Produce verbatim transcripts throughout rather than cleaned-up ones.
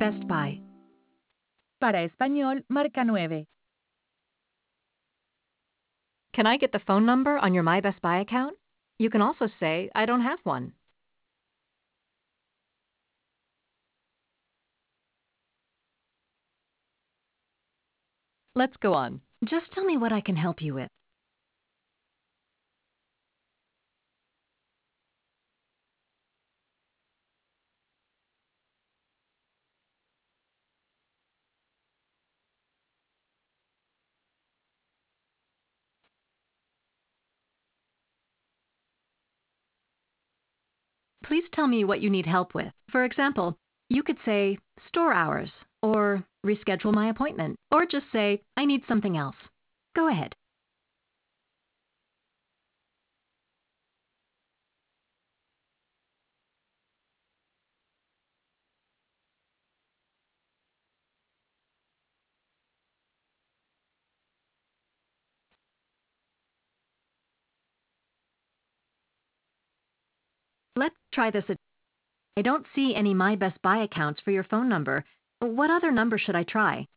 Best Buy. Para español, marca nueve. Can I get the phone number on your My Best Buy account? You can also say, I don't have one. Let's go on. Just tell me what I can help you with. Please tell me what you need help with. For example, you could say, store hours, or reschedule my appointment, or just say, I need something else. Go ahead. Let's try this. I don't see any My Best Buy accounts for your phone number. What other number should I try?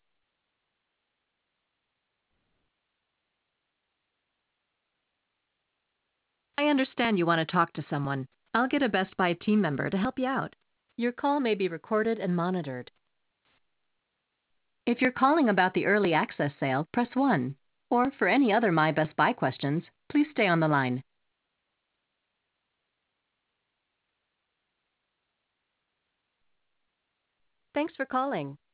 I understand you want to talk to someone. I'll get a Best Buy team member to help you out. Your call may be recorded and monitored. If you're calling about the early access sale, press one. Or for any other My Best Buy questions, please stay on the line. Thanks for calling.